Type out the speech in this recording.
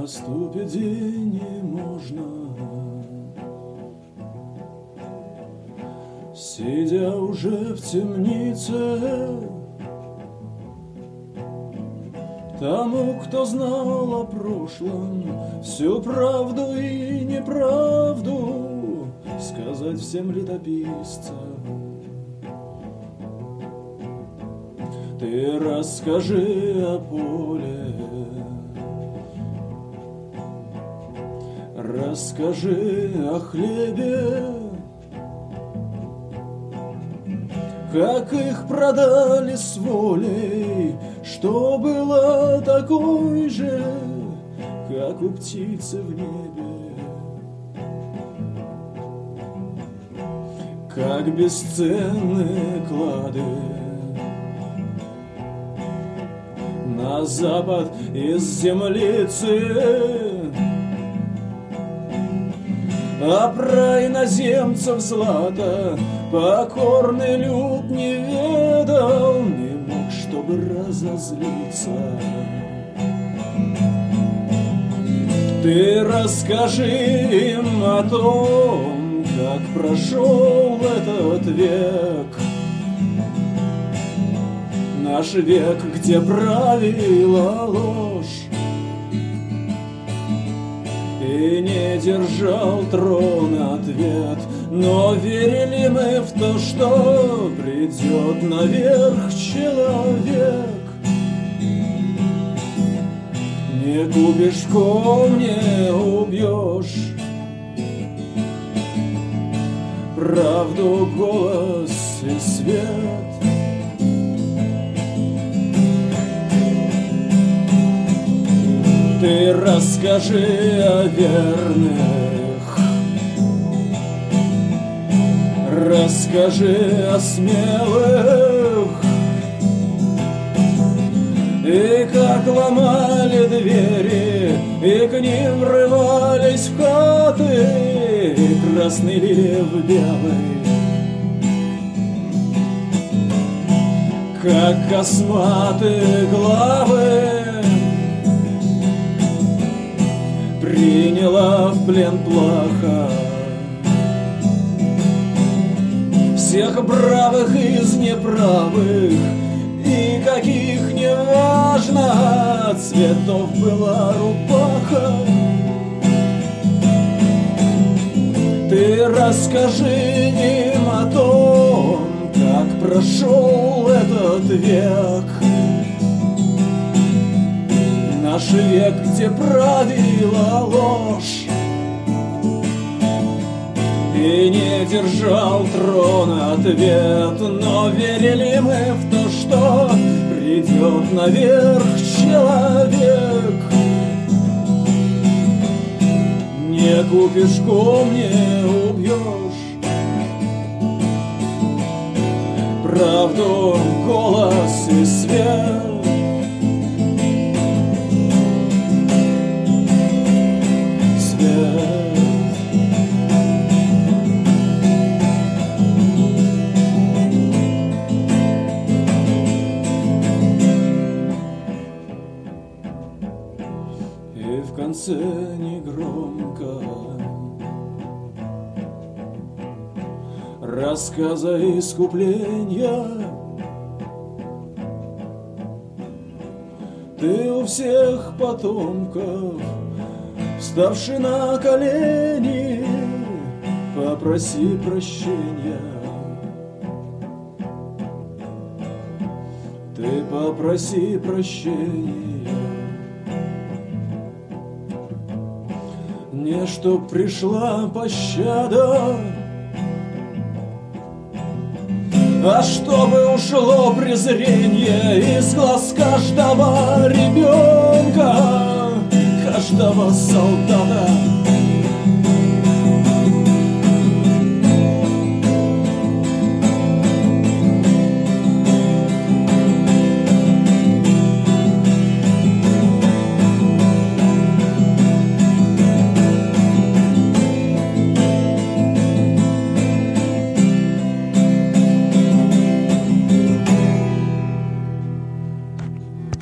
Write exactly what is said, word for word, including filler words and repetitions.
Наступит день, и можно, сидя уже в темнице, тому, кто знал о прошлом всю правду и неправду, сказать всем летописцам: ты расскажи о поле, расскажи о хлебе, как их продали с волей, что было такой же, как у птицы в небе, как бесценные клады на запад из землицы. А про иноземцев злато покорный люд не ведал, не мог, чтобы разозлиться. Ты расскажи им о том, как прошел этот век, наш век, где правила ложь, и не держал трон ответ, но верили мы в то, что придет наверх человек. Не купишь ком, не убьешь, правду, голос и свет. Ты расскажи о верных, расскажи о смелых, и как ломали двери, и к ним врывались в хаты, и красный лев белый, как косматые главы приняла в плен плаха всех бравых из неправых, и каких неважно цветов была рубаха. Ты расскажи им о том, как прошел этот век, наш век, где правила ложь, и не держал трон ответ, но верили мы в то, что придет наверх человек. Не купишь ком, не убьешь, правду, голос и свет. И в конце негромко рассказа искупления ты у всех потомков, вставши на колени, попроси прощения. Ты попроси прощения, не чтоб пришла пощада, а чтобы ушло презрение из глаз каждого ребенка, каждого солдата.